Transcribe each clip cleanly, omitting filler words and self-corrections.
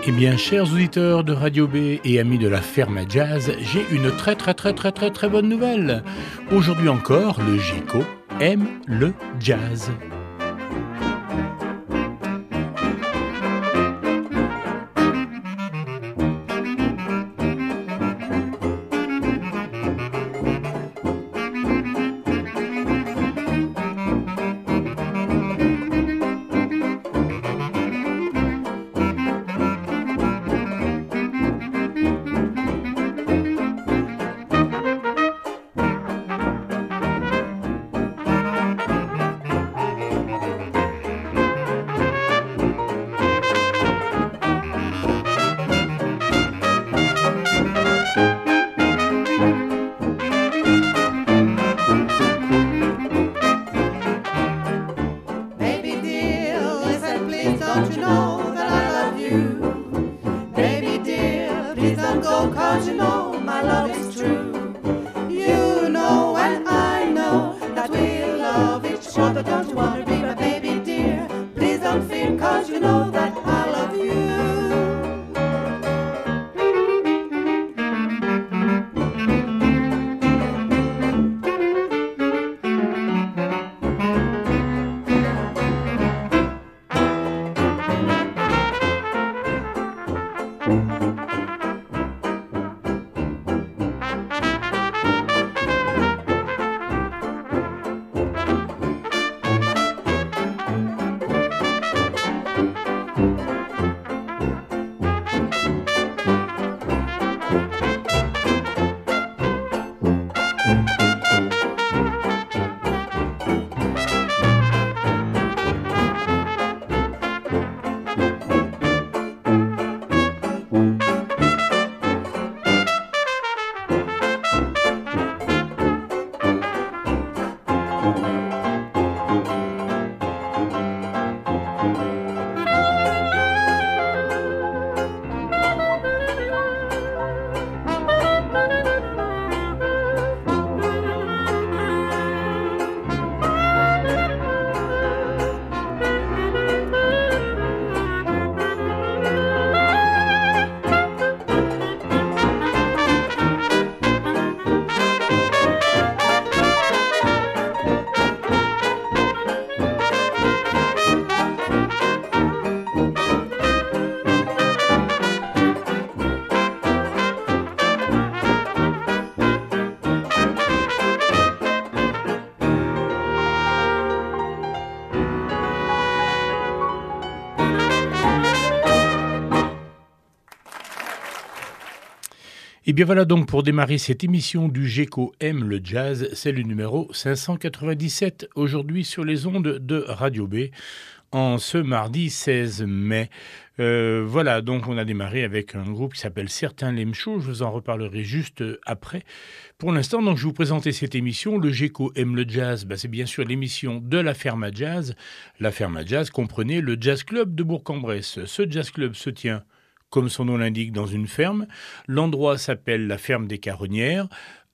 Eh bien, chers auditeurs de Radio B et amis de la Ferme à Jazz, j'ai une très bonne nouvelle. Aujourd'hui encore, le GECO aime le jazz. Et bien voilà donc pour démarrer cette émission du GECO aime le jazz, c'est le numéro 597 aujourd'hui sur les ondes de Radio B en ce mardi 16 mai. Voilà, donc on a démarré avec un groupe qui s'appelle Certains Lemchou, je vous en reparlerai juste après. Pour l'instant, donc, je vais vous présenter cette émission. Le GECO aime le jazz, c'est bien sûr l'émission de la Ferme à Jazz. La Ferme à Jazz comprenait le Jazz Club de Bourg-en-Bresse. Ce Jazz Club se tient, comme son nom l'indique, dans une ferme. L'endroit s'appelle la ferme des Caronnières.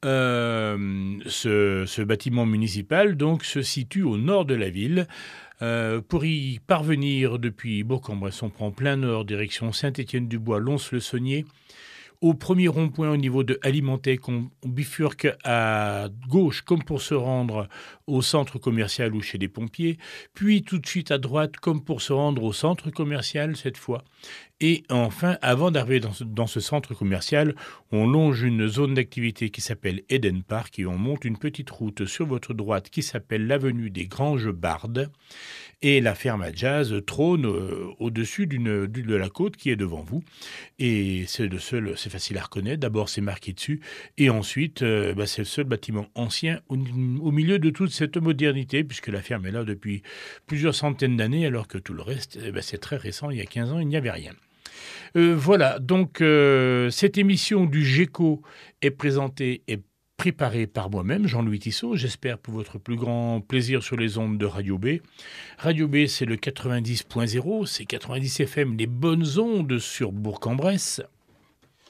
Ce bâtiment municipal donc se situe au nord de la ville. Pour y parvenir depuis Bourg-en-Bresse, on prend plein nord, direction Saint-Étienne-du-Bois, Lons-le-Saunier. Au premier rond-point au niveau de Alimentec, on bifurque à gauche comme pour se rendre au centre commercial ou chez les pompiers, puis tout de suite à droite comme pour se rendre au centre commercial cette fois. Et enfin, avant d'arriver dans ce centre commercial, on longe une zone d'activité qui s'appelle Eden Park et on monte une petite route sur votre droite qui s'appelle l'avenue des Granges-Bardes. Et la ferme à jazz trône au-dessus de la côte qui est devant vous. Et c'est facile à reconnaître. D'abord, c'est marqué dessus. Et ensuite, c'est le seul bâtiment ancien au milieu de toute cette modernité, puisque la ferme est là depuis plusieurs centaines d'années, alors que tout le reste, c'est très récent. Il y a 15 ans, il n'y avait rien. Voilà, donc cette émission du GECO est présentée et préparée par moi-même, Jean-Louis Tissot, j'espère pour votre plus grand plaisir sur les ondes de Radio B. Radio B, c'est le 90.0, c'est 90 FM, les bonnes ondes sur Bourg-en-Bresse.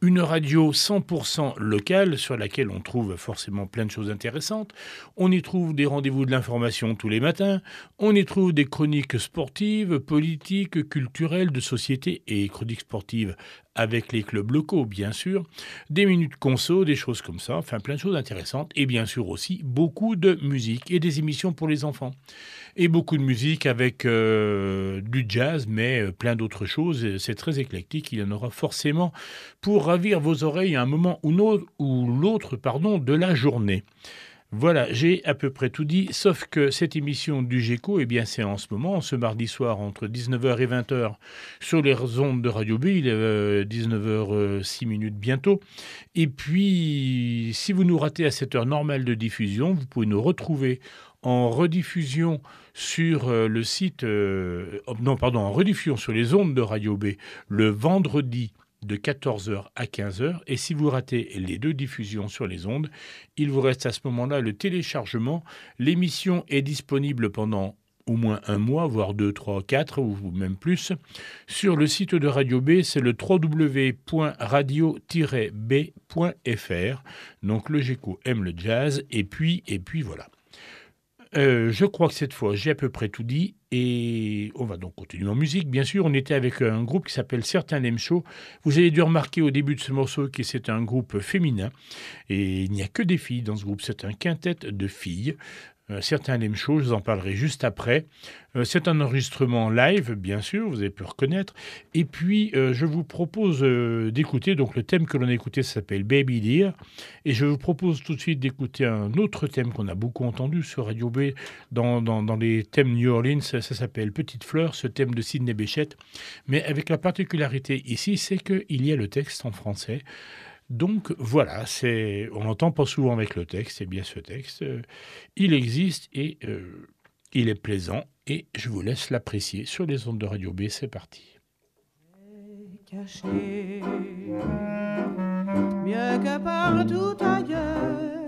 Une radio 100% locale sur laquelle on trouve forcément plein de choses intéressantes. On y trouve des rendez-vous de l'information tous les matins. On y trouve des chroniques sportives, politiques, culturelles, de société et chroniques sportives avec les clubs locaux, bien sûr. Des minutes conso, des choses comme ça. Enfin, plein de choses intéressantes. Et bien sûr aussi beaucoup de musique et des émissions pour les enfants. Et beaucoup de musique avec du jazz, mais plein d'autres choses. C'est très éclectique. Il y en aura forcément pour ravir vos oreilles à un moment ou l'autre de la journée. Voilà, j'ai à peu près tout dit, sauf que cette émission du GECO, eh bien, c'est en ce moment, ce mardi soir, entre 19h et 20h, sur les ondes de Radio B, il est 19h06 bientôt. Et puis, si vous nous ratez à cette heure normale de diffusion, vous pouvez nous retrouver en rediffusion sur le site, en rediffusion sur les ondes de Radio B, le vendredi de 14h à 15h. Et si vous ratez les deux diffusions sur les ondes, il vous reste à ce moment-là le téléchargement. L'émission est disponible pendant au moins un mois, voire 2, 3, 4 ou même plus. Sur le site de Radio B, c'est le www.radio-b.fr. Donc le GECO aime le jazz. Et puis voilà. Je crois que cette fois, j'ai à peu près tout dit et on va donc continuer en musique. Bien sûr, on était avec un groupe qui s'appelle Certains l'aiment chaud. Vous avez dû remarquer au début de ce morceau que c'est un groupe féminin et il n'y a que des filles dans ce groupe. C'est un quintet de filles. Certains l'aiment chaud, je vous en parlerai juste après. C'est un enregistrement live, bien sûr, vous avez pu reconnaître. Et puis, je vous propose d'écouter, donc le thème que l'on a écouté s'appelle Baby Dear. Et je vous propose tout de suite d'écouter un autre thème qu'on a beaucoup entendu sur Radio B dans les thèmes New Orleans. Ça s'appelle Petite Fleur, ce thème de Sidney Bechet. Mais avec la particularité ici, c'est qu'il y a le texte en français. Donc voilà, on n'entend pas souvent avec le texte, et bien ce texte, il existe et il est plaisant et je vous laisse l'apprécier sur les ondes de Radio B, c'est parti. Caché, mieux que partout ailleurs,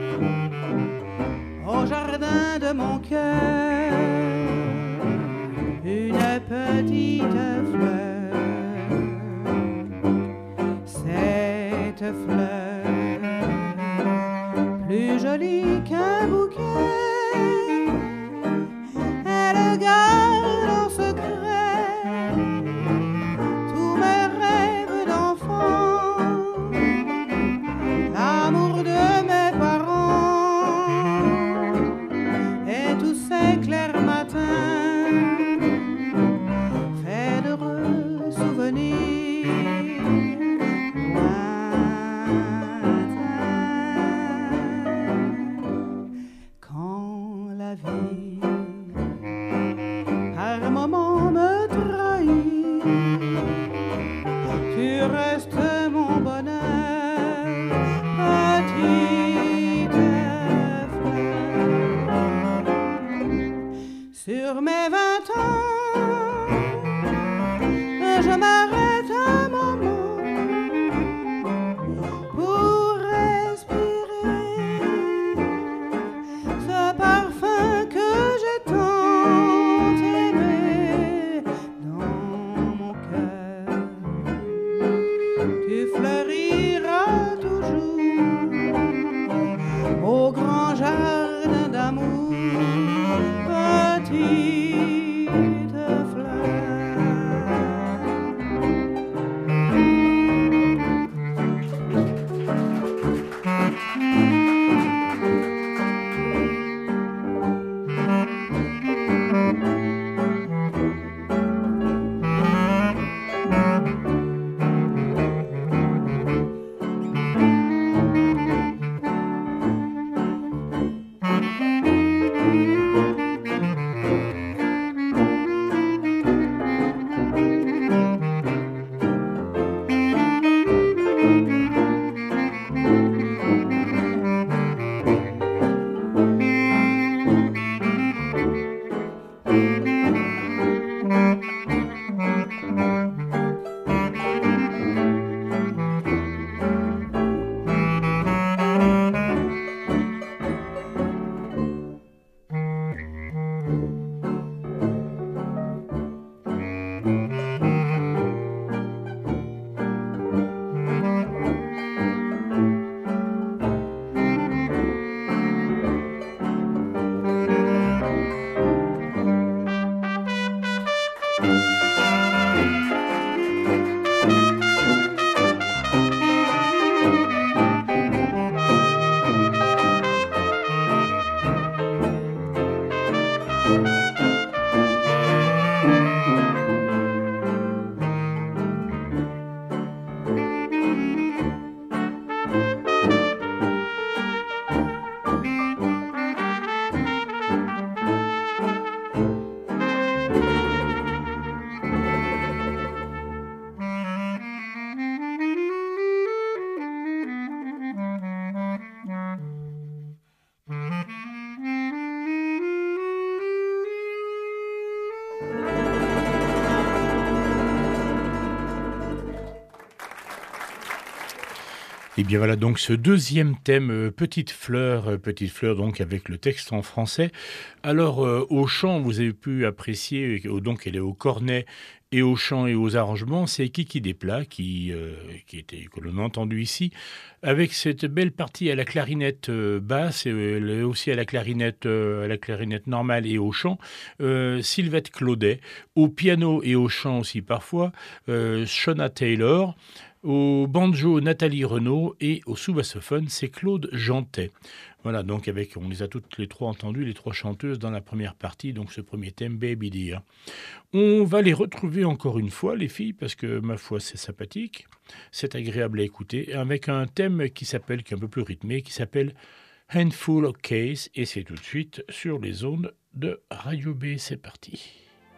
au jardin de mon cœur, une petite fleur. Cette fleur, plus jolie qu'un bouquet, elle garde en secret tous mes rêves d'enfant, l'amour de mes parents et tous ces clairs matins faits d'heureux souvenirs. Sur mes 20 ans, je m'arrête un moment pour respirer ce parfum que j'ai tant aimé dans mon cœur. Tu fleuriras toujours au grand jardin d'amour. Petite fleur, Et bien voilà donc ce deuxième thème, Petite fleur donc avec le texte en français. Alors au chant, vous avez pu apprécier, donc elle est au cornet et au chant et aux arrangements, c'est Kiki Desplat que l'on a entendu ici, avec cette belle partie à la clarinette basse, et aussi à la clarinette normale et au chant, Sylvette Claudet, au piano et au chant aussi parfois, Shona Taylor, au banjo, Nathalie Renaud, et au sous-bassophone, c'est Claude Jantet. Voilà, donc on les a toutes les trois entendues, les trois chanteuses dans la première partie, donc ce premier thème, Baby Dear. On va les retrouver encore une fois, les filles, parce que, ma foi, c'est sympathique, c'est agréable à écouter, avec un thème qui est un peu plus rythmé, qui s'appelle Handful of Case, et c'est tout de suite sur les ondes de Radio B, c'est parti.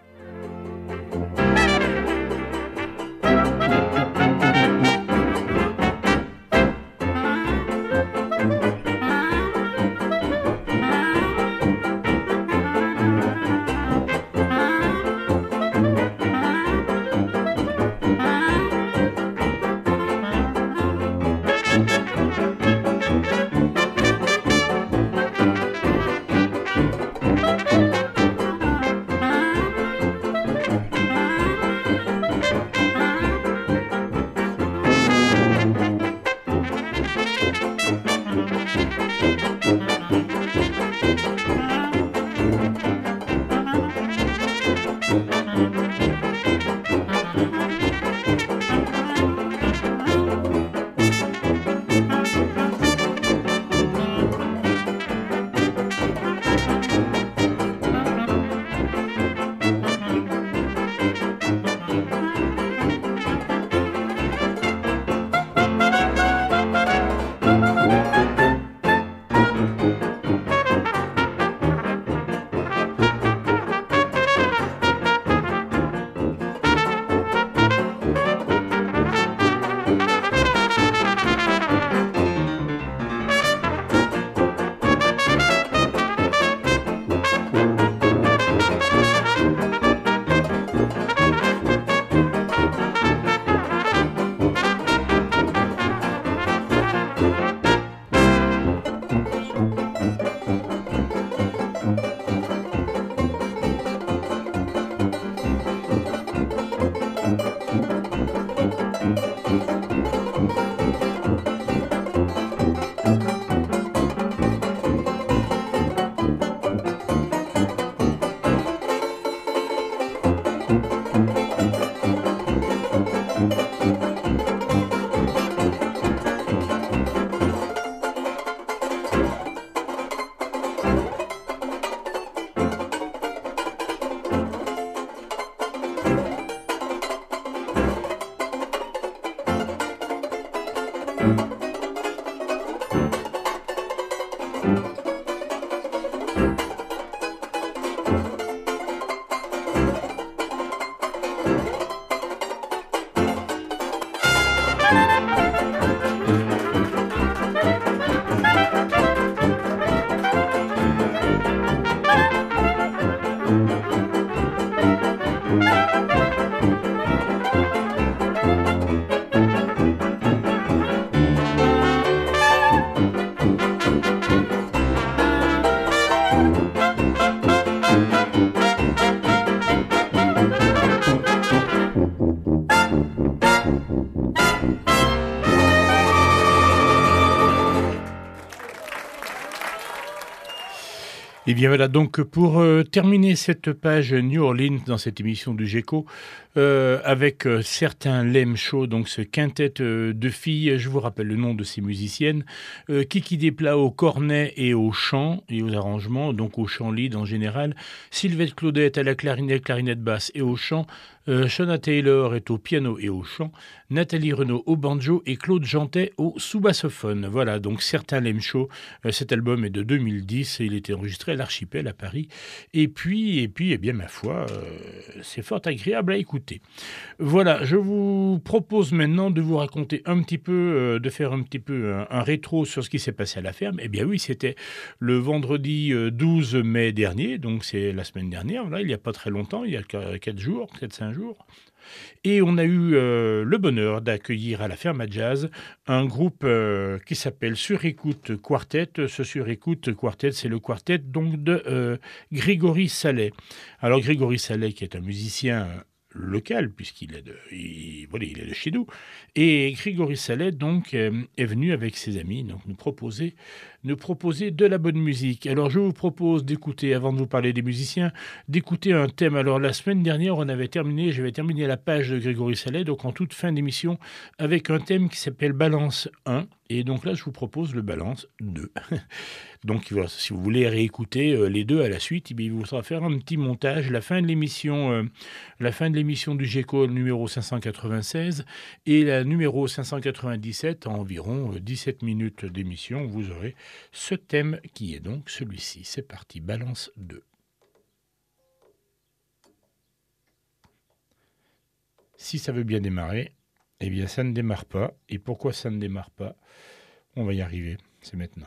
Et bien voilà, donc pour terminer cette page New Orleans dans cette émission du GECO, avec certains Lem Show, donc ce quintet de filles, je vous rappelle le nom de ces musiciennes, Kiki Desplat au cornet et au chant et aux arrangements, donc au chant lead en général, Sylvette Claudet à la clarinette basse et au chant, Shona Taylor est au piano et au chant, Nathalie Renaud au banjo et Claude Jantet au sous-bassophone. Voilà, donc certains Lem Show. Cet album est de 2010 et il était enregistré à l'Archipel à Paris. Et puis, eh bien, ma foi, c'est fort agréable à écouter. écouter. Voilà, je vous propose maintenant de vous raconter un petit peu, de faire un petit peu un rétro sur ce qui s'est passé à la ferme. Eh bien oui, c'était le vendredi 12 mai dernier, donc c'est la semaine dernière, voilà, il n'y a pas très longtemps, il y a 4 jours, 4-5 jours. Et on a eu le bonheur d'accueillir à la ferme à jazz un groupe qui s'appelle Sur Écoute Quartet. Ce Sur Écoute Quartet, c'est le quartet donc de Grégory Sallet. Alors Grégory Sallet, qui est un musicien local, puisqu'il est voilà, il est de chez nous. Et Grégory Sallet, donc, est venu avec ses amis donc, nous proposer de la bonne musique. Alors, je vous propose d'écouter, avant de vous parler des musiciens, d'écouter un thème. Alors, la semaine dernière, j'avais terminé la page de Grégory Sallet, donc en toute fin d'émission, avec un thème qui s'appelle Balance 1. Et donc là, je vous propose le Balance 2. Donc, voilà, si vous voulez réécouter les deux à la suite, il vous faudra faire un petit montage. La fin de l'émission du GECO numéro 596 et la numéro 597, en environ 17 minutes d'émission, vous aurez ce thème qui est donc celui-ci. C'est parti, Balance 2. Si ça veut bien démarrer, eh bien ça ne démarre pas. Et pourquoi ça ne démarre pas? On va y arriver, c'est maintenant.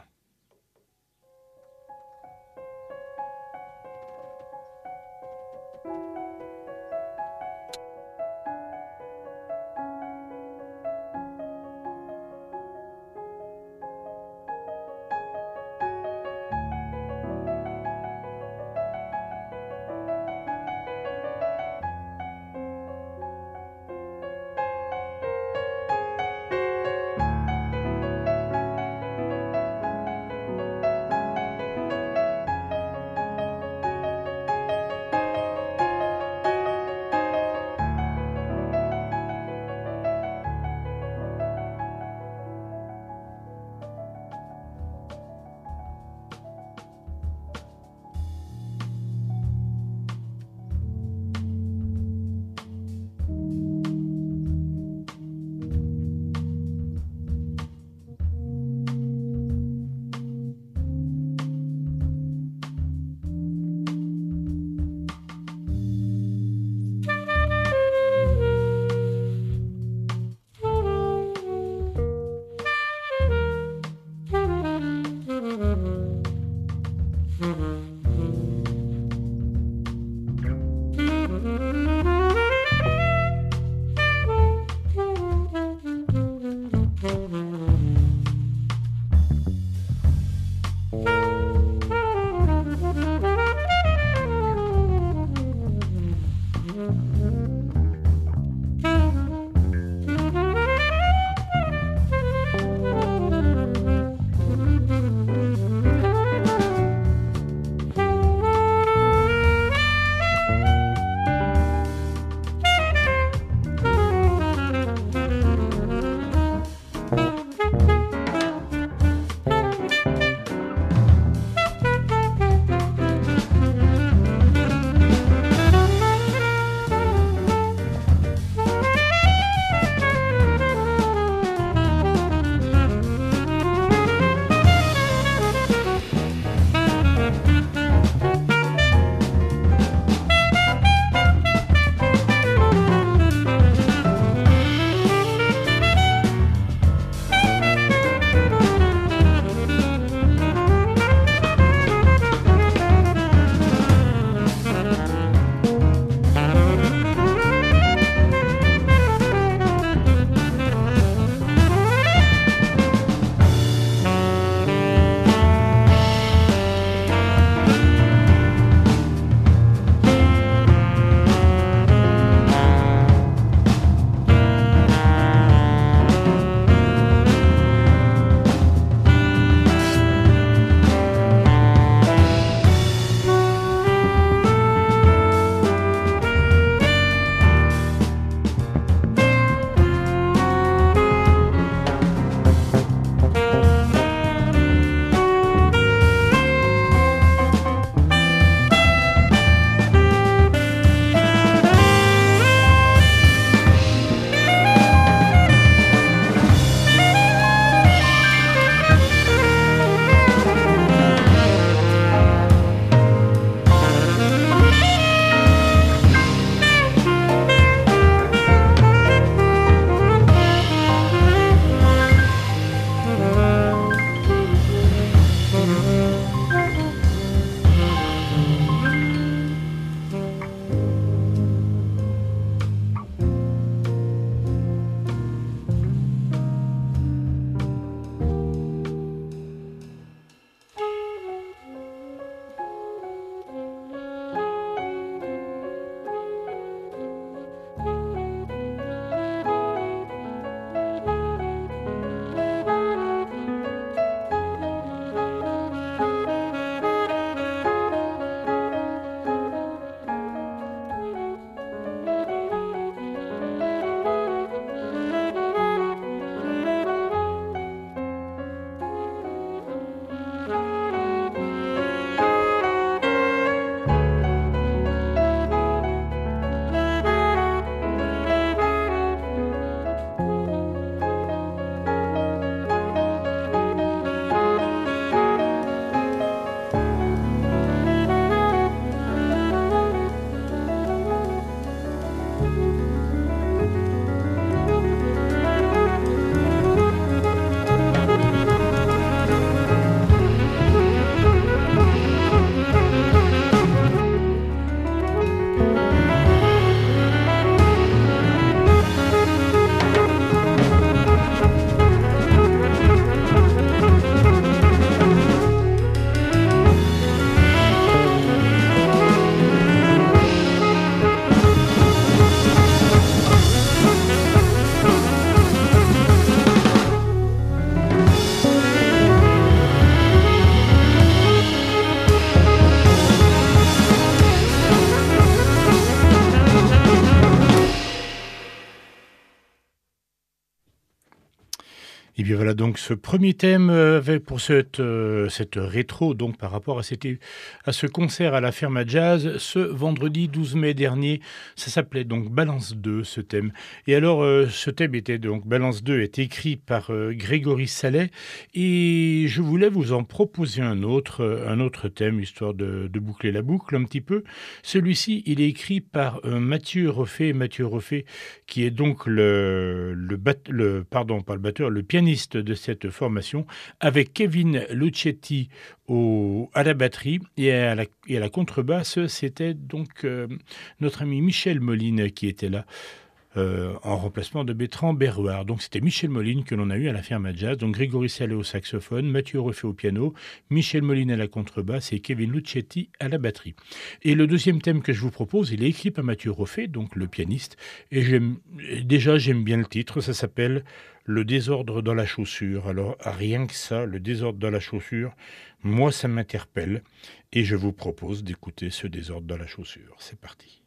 Et bien voilà donc ce premier thème pour cette rétro, donc par rapport à ce concert à la Ferme à Jazz ce vendredi 12 mai dernier. Ça s'appelait donc Balance 2 ce thème. Et alors ce thème était donc Balance 2 est écrit par Grégory Sallet et je voulais vous en proposer un autre thème histoire de boucler la boucle un petit peu. Celui-ci il est écrit par Mathieu Roffet qui est donc le pianiste de cette formation, avec Kevin Lucetti à la batterie et à la contrebasse, c'était donc notre ami Michel Moline qui était là. En remplacement de Bertrand Berrouard. Donc c'était Michel Moline que l'on a eu à la Ferme à Jazz. Donc Grégory Sallet au saxophone, Mathieu Roffet au piano, Michel Moline à la contrebasse et Kevin Lucetti à la batterie. Et le deuxième thème que je vous propose, il est écrit par Mathieu Roffet, donc le pianiste. Et j'aime bien le titre, ça s'appelle Le désordre dans la chaussure. Alors rien que ça, le désordre dans la chaussure, moi ça m'interpelle. Et je vous propose d'écouter ce désordre dans la chaussure. C'est parti.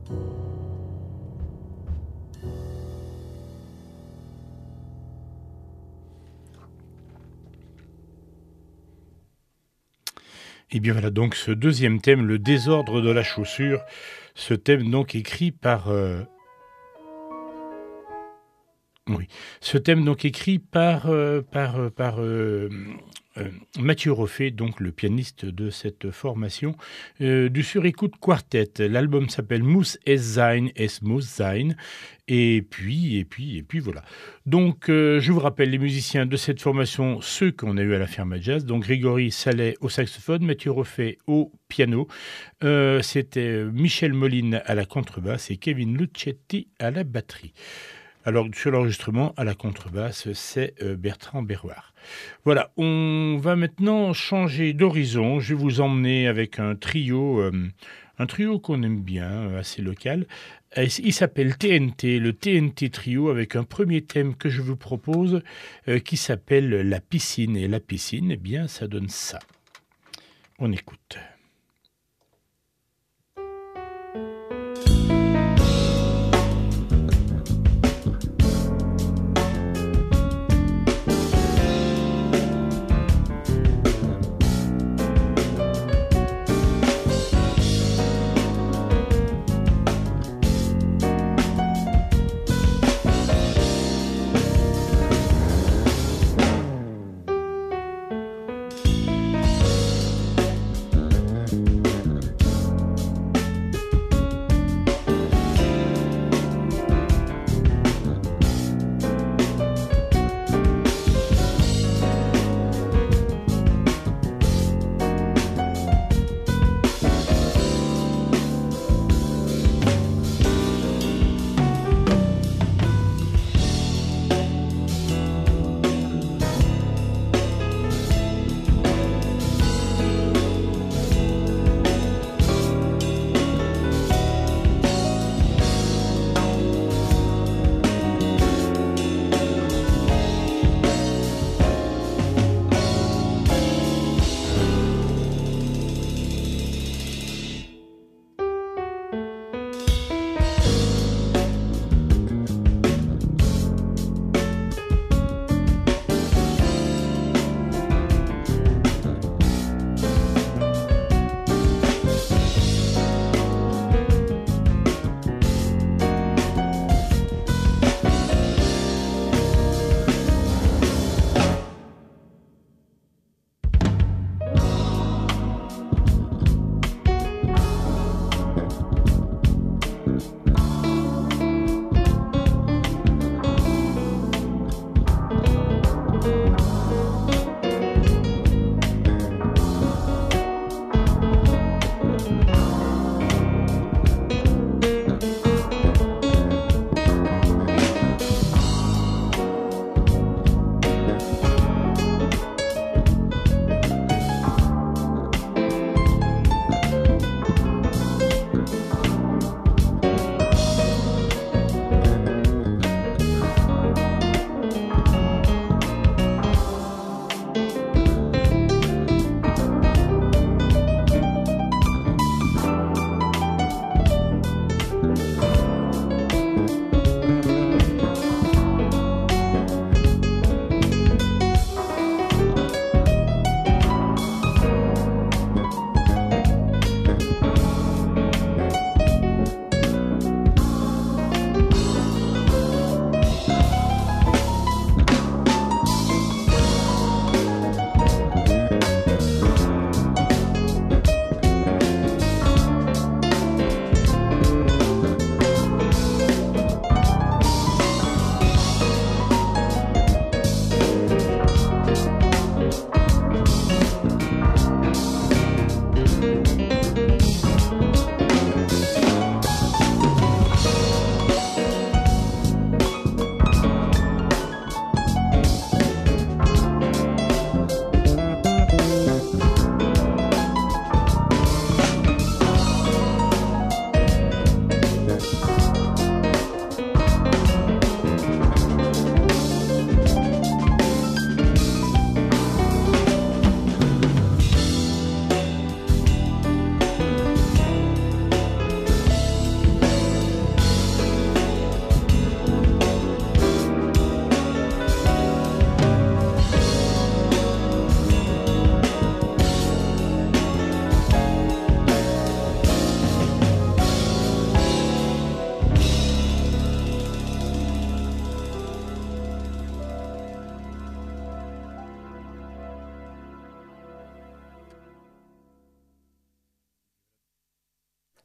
Et bien voilà donc ce deuxième thème, le désordre de la chaussure, ce thème donc écrit par oui, ce thème donc écrit par Mathieu Roffet, donc le pianiste de cette formation, du Sur-Écoute Quartet. L'album s'appelle Muss es sein, es muss sein. Et puis voilà. Donc, je vous rappelle les musiciens de cette formation, ceux qu'on a eu à la Ferme à Jazz. Donc, Grégory Sallet au saxophone, Mathieu Roffet au piano. C'était Michel Moline à la contrebasse et Kevin Lucetti à la batterie. Alors, sur l'enregistrement, à la contrebasse, c'est Bertrand Berroir. Voilà, on va maintenant changer d'horizon. Je vais vous emmener avec un trio qu'on aime bien, assez local. Il s'appelle TNT, le TNT Trio, avec un premier thème que je vous propose qui s'appelle La piscine. Et la piscine, eh bien, ça donne ça. On écoute.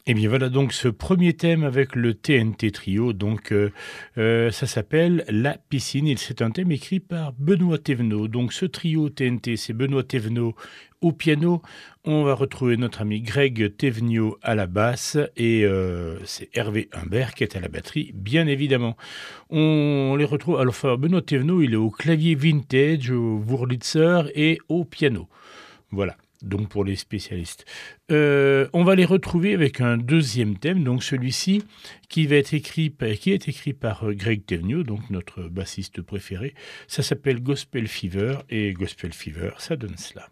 Et bien voilà donc ce premier thème avec le TNT Trio, donc ça s'appelle La piscine, et c'est un thème écrit par Benoît Thévenot. Donc ce trio TNT, c'est Benoît Thévenot au piano, on va retrouver notre ami Greg Thévenot à la basse, et c'est Hervé Humbert qui est à la batterie, bien évidemment. On les retrouve, alors enfin, Benoît Thévenot, il est au clavier vintage, au Wurlitzer et au piano. Voilà. Donc pour les spécialistes. On va les retrouver avec un deuxième thème, donc celui-ci qui est écrit par Greg Thévenot, donc notre bassiste préféré. Ça s'appelle Gospel Fever, et Gospel Fever, ça donne cela.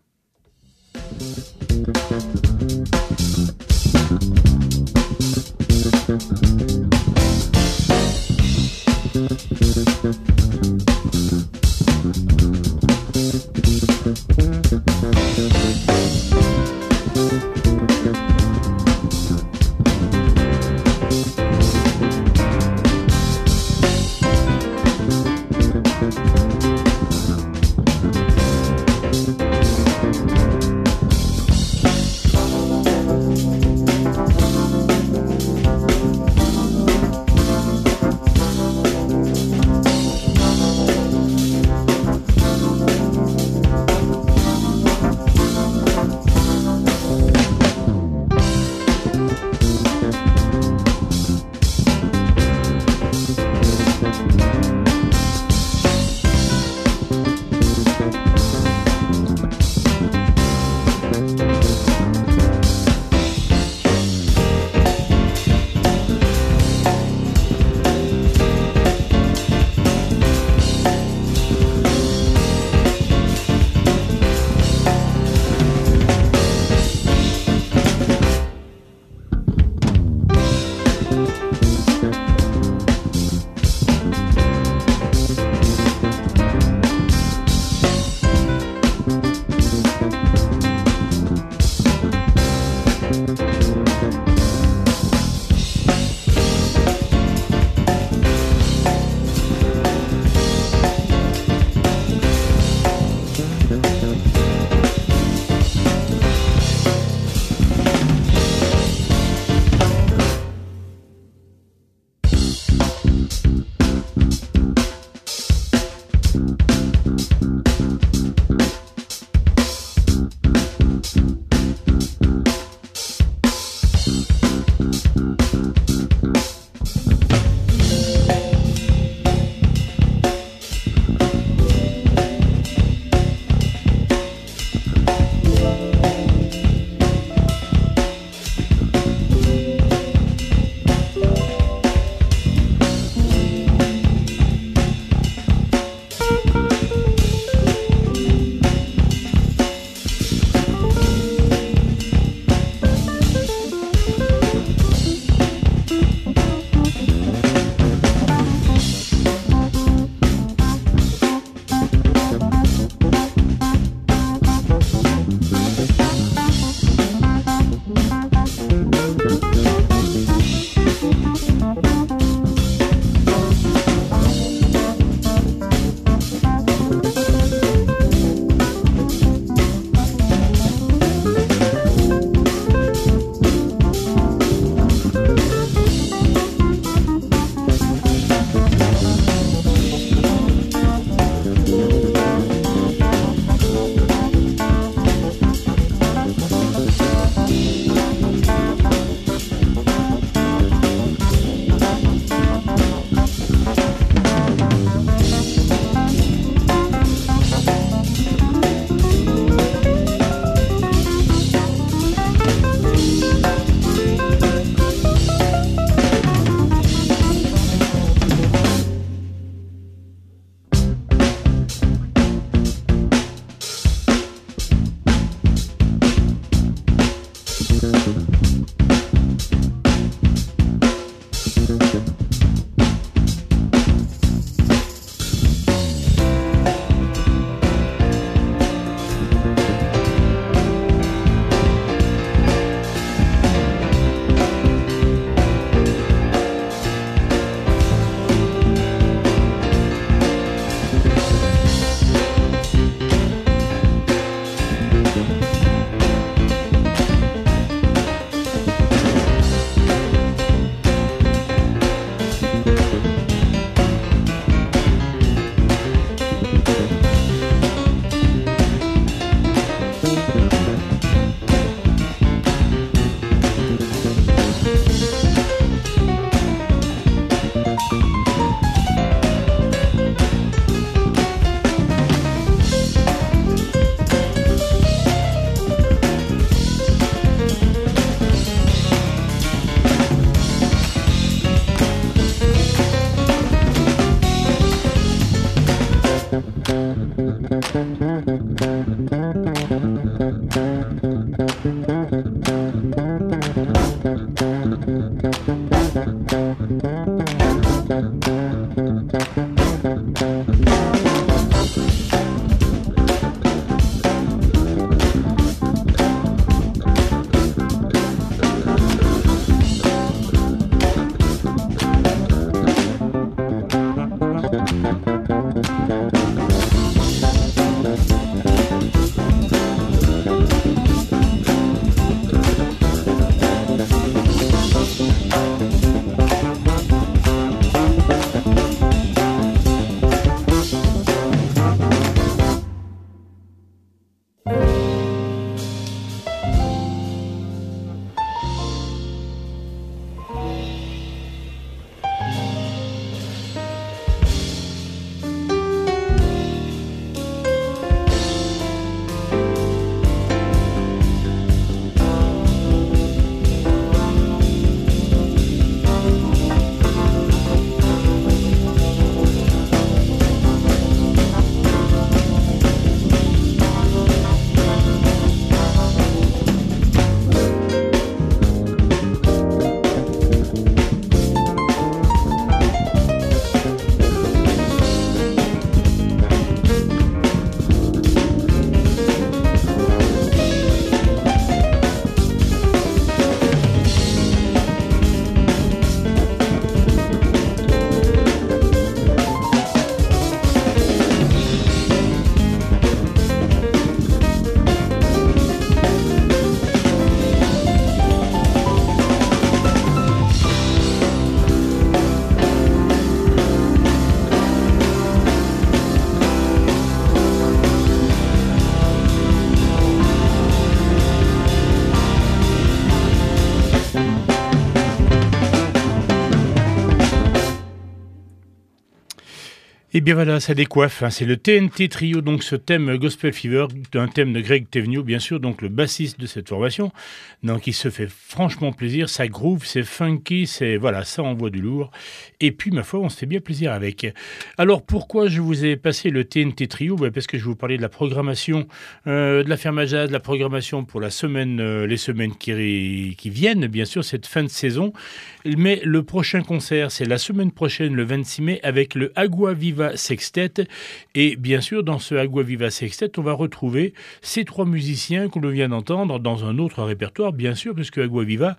Et bien voilà, ça décoiffe, hein. C'est le TNT Trio, donc ce thème Gospel Fever, un thème de Greg Tevnio, bien sûr, donc le bassiste de cette formation. Donc il se fait franchement plaisir, ça groove, c'est funky, voilà, ça envoie du lourd. Et puis, ma foi, on se fait bien plaisir avec. Alors pourquoi je vous ai passé le TNT Trio? Parce que je vais vous parler de la programmation de la Ferme à Jazz, de la programmation pour la semaine, les semaines qui viennent, bien sûr, cette fin de saison. Mais le prochain concert, c'est la semaine prochaine, le 26 mai, avec le Agua Viva Sextet. Et bien sûr, dans ce Agua Viva Sextet, on va retrouver ces trois musiciens qu'on vient d'entendre dans un autre répertoire, bien sûr, puisque Agua Viva,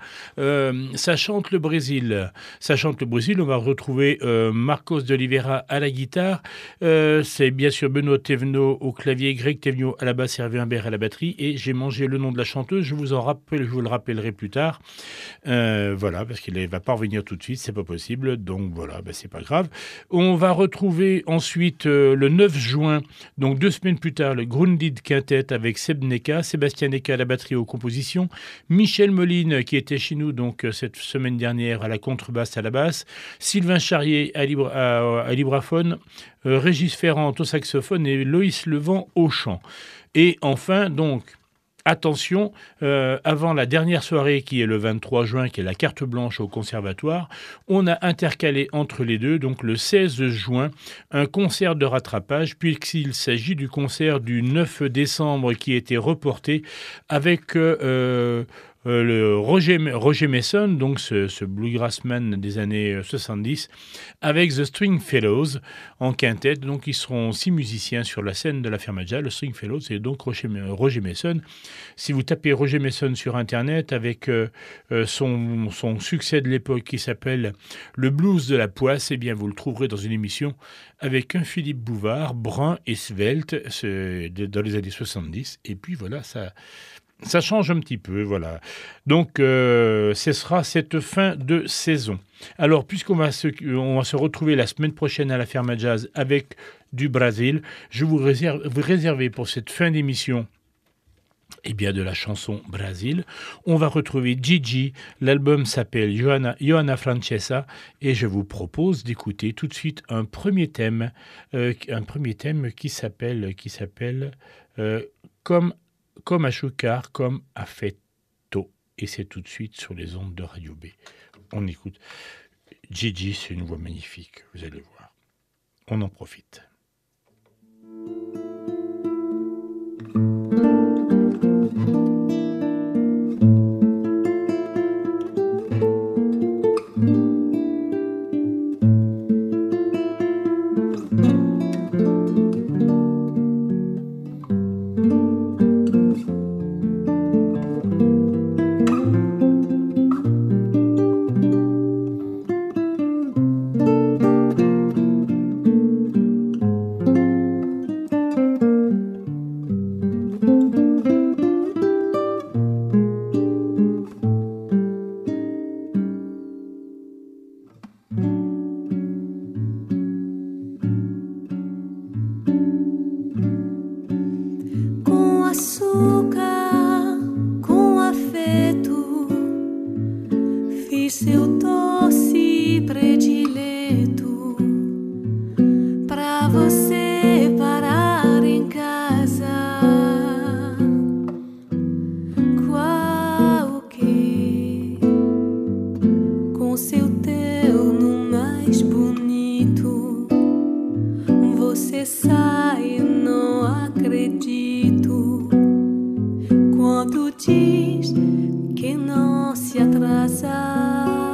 ça chante le Brésil. Ça chante le Brésil, on va retrouver Marcos de Oliveira à la guitare. C'est bien sûr Benoît Thévenot au clavier, Greg Tevnio à la basse, Hervé Humbert à la batterie. Et j'ai mangé le nom de la chanteuse, je vous le rappellerai plus tard. Voilà, parce qu'il ne va pas revenir tout de suite, c'est pas possible. Donc voilà, c'est pas grave. On va retrouver ensuite le 9 juin, donc 2 semaines plus tard, le Grundid Quintet avec Seb Neka, Sébastien Neka à la batterie aux compositions, Michel Moline qui était chez nous donc cette semaine dernière à la contrebasse à la basse, Sylvain Charrier à libraphone, Régis Ferrand au saxophone et Loïs Levent au chant. Et enfin donc attention, avant la dernière soirée qui est le 23 juin, qui est la carte blanche au conservatoire, on a intercalé entre les deux, donc le 16 juin, un concert de rattrapage, puisqu'il s'agit du concert du 9 décembre qui a été reporté avec le Roger Mason, donc ce bluegrassman des années 70, avec The String Fellows en quintette. Donc ils seront 6 musiciens sur la scène de la Ferme à Jazz. Le String Fellows, c'est donc Roger Mason. Si vous tapez Roger Mason sur Internet avec son succès de l'époque qui s'appelle Le Blues de la Poisse, eh bien vous le trouverez dans une émission avec un Philippe Bouvard, brun et svelte, dans les années 70. Et puis voilà, ça change un petit peu, voilà. Donc, ce sera cette fin de saison. Alors, puisqu'on va se retrouver la semaine prochaine à la Ferme à Jazz avec du Brésil, je vous réserver pour cette fin d'émission de la chanson Brésil. On va retrouver Gigi, l'album s'appelle Johanna Francesa, et je vous propose d'écouter tout de suite un premier thème qui s'appelle Comme Achucar, comme Affetto. Et c'est tout de suite sur les ondes de Radio B. On écoute. Gigi, c'est une voix magnifique, vous allez voir. On en profite. de seu doce predileto pra você parar em casa. Qualquer com seu terno mais bonito, você sai, não acredito quando diz que não se atrasa.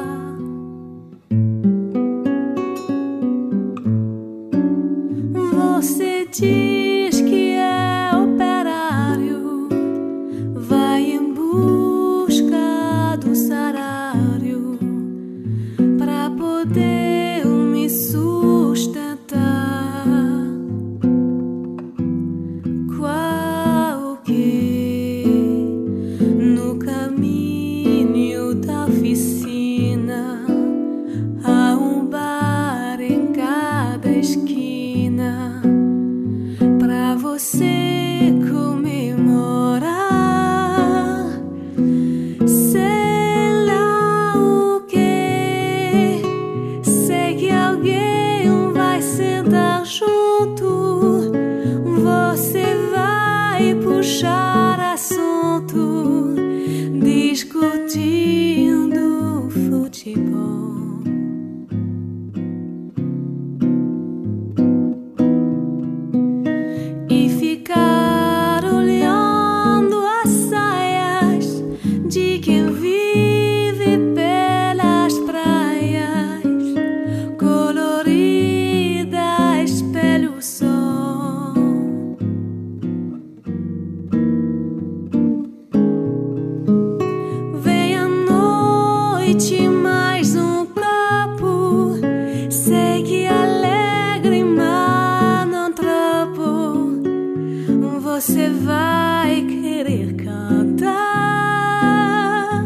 Você diz que é operário, vai em busca do salário pra poder me sustentar. Qualquer no caminho da oficina há um bar em cada esquina pra você comemorar. Sei lá o que, sei que alguém vai sentar junto, você vai puxar assunto, discutindo futebol. E ficar olhando as saias de quem vive pelas praias, colorida, espelha o sol. Vem à noite mais um copo, sei que alegre, mas não tropo, você vai querer cantar.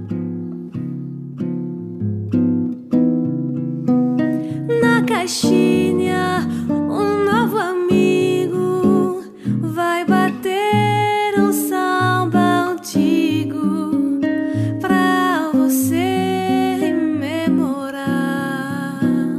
Na caixinha um novo amigo vai bater um samba antigo pra você rememorar.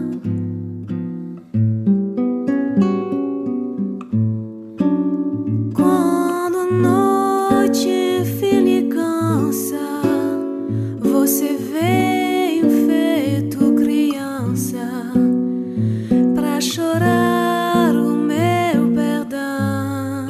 Quando a noite enfim lhe cansa, você vem feito criança pra chorar o meu perdão.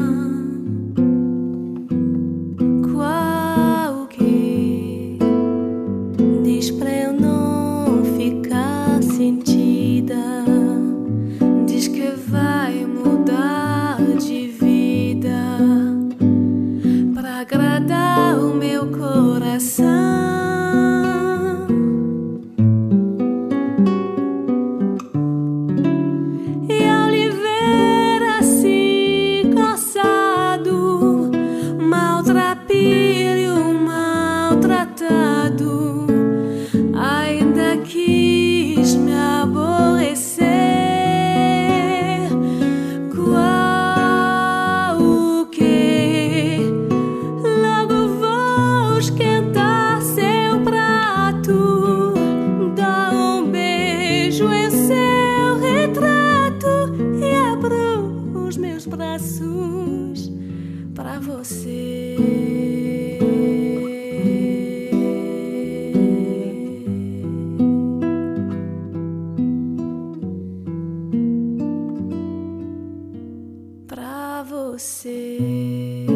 Qualquer diz pra eu não ficar sentida, diz que vai mudar de vida pra agradar o meu coração. E ao lhe ver assim cansado, maltrapilho, maltratado, ainda quis me aborrecer. Qualquer logo vou esquentar seu prato, dá um beijo em seu retrato e abro os meus braços pra você. Pra você.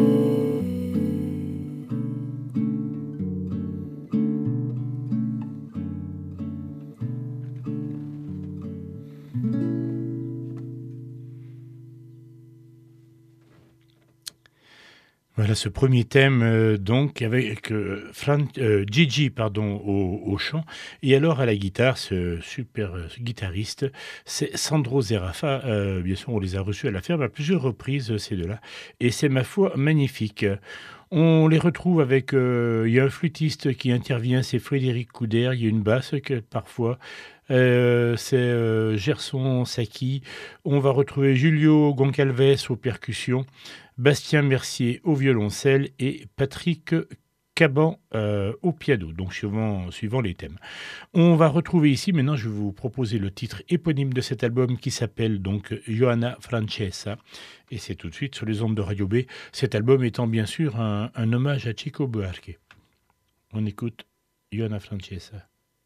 Voilà ce premier thème donc avec Gigi au chant, et alors à la guitare ce super guitariste, c'est Sandro Zerafa. Bien sûr, on les a reçus à la ferme à plusieurs reprises, ces deux-là, et c'est ma foi magnifique. On les retrouve avec, il y a un flûtiste qui intervient, c'est Frédéric Couder, il y a une basse que parfois, c'est Gerson Saki. On va retrouver Julio Goncalves aux percussions, Bastien Mercier au violoncelle et Patrick Caban au piano, donc suivant les thèmes. On va retrouver ici, maintenant je vais vous proposer le titre éponyme de cet album qui s'appelle donc Johanna Francesa, et c'est tout de suite sur les ondes de Radio B, cet album étant bien sûr un hommage à Chico Buarque. On écoute Johanna Francesa.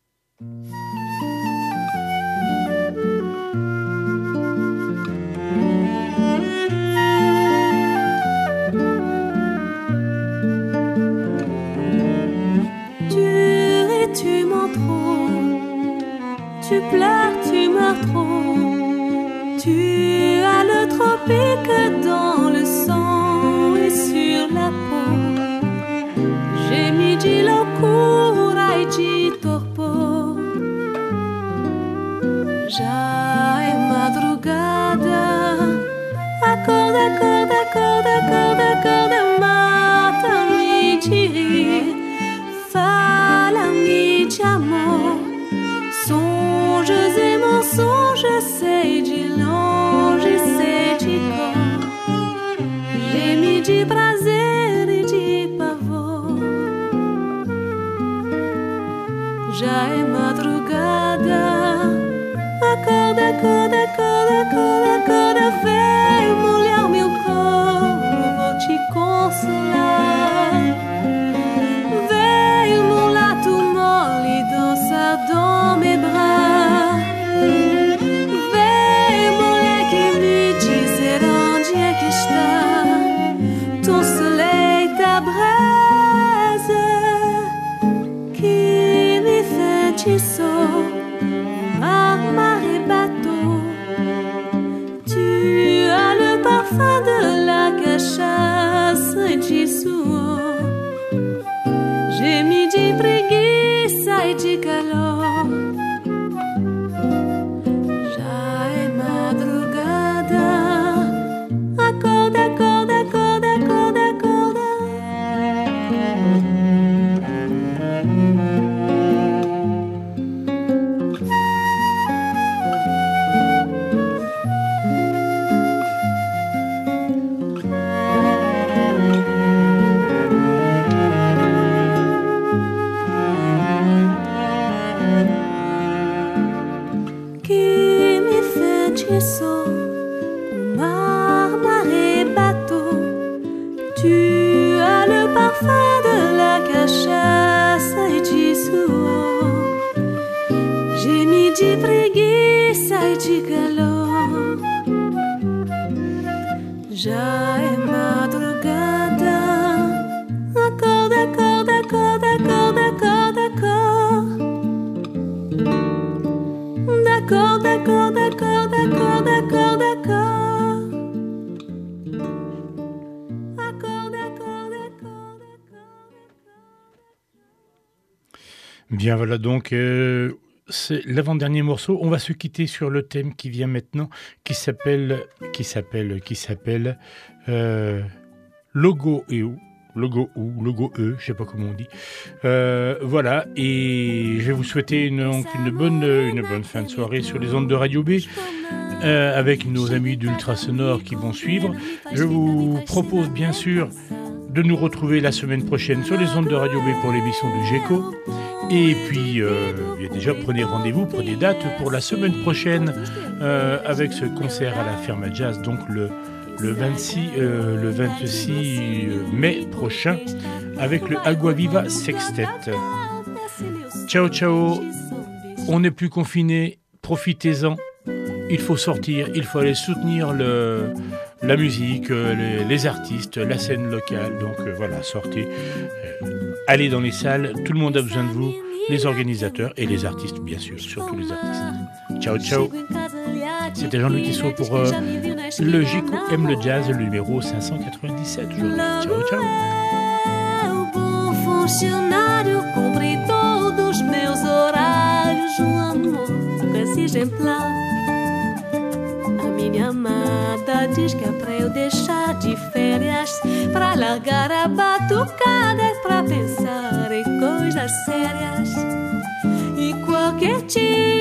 Tu mens trop, tu pleures, tu meurs trop, tu as le tropique dans le sang et sur la peau. J'ai mis di loucura e di torpor. Já é madrugada, acorda, acorda, acorda, acorda, acorda, mata-me de rir. Fala-me de amor, sonhos e mensonges, sei de longe, sei de cor. Geme de prazer e de pavor. Já é madrugada, acorda, acorda, acorda, acorda, acorda, vem molhar meu corpo, vou te consolar. Dans mes bras, vem mulher que me dizer onde é que está ton soleil, ta braise qui me feitiçou, mar et bateau. Tu as le parfum de la cachasse et du suor. J'ai mis de preguiça e de calor. Já é madrugada, acorda, acorda, acorda, acorda, acorda, acorda, acorda, acorda, acorda, acorda, acorda, acorda. Bien, voilà donc c'est l'avant-dernier morceau. On va se quitter sur le thème qui vient maintenant, qui s'appelle Logo E, je sais pas comment on dit. Voilà, et je vais vous souhaiter une bonne fin de soirée sur les ondes de Radio B, avec nos amis d'Ultrasonore qui vont suivre. Je vous propose bien sûr de nous retrouver la semaine prochaine sur les ondes de Radio B pour l'émission du GECO. Et puis, déjà, prenez rendez-vous, prenez date pour la semaine prochaine avec ce concert à la Ferma Jazz, donc le 26 mai prochain, avec le Agua Viva Sextet. Ciao, ciao. On n'est plus confinés, profitez-en. Il faut sortir, il faut aller soutenir la musique, les artistes, la scène locale. Donc voilà, sortez. Allez dans les salles, tout le monde a besoin de vous, les organisateurs et les artistes, bien sûr, surtout les artistes. Ciao, ciao. C'était Jean-Louis Tissot pour le GECO aime le jazz, le numéro 597 aujourd'hui. Ciao, ciao. Bom funcionário, cumpre todos meus horários, amor quase exemplar. A minha amada diz que é pra eu deixar de férias, pra largar a batucada, pra pensar em coisas sérias. E qualquer tipo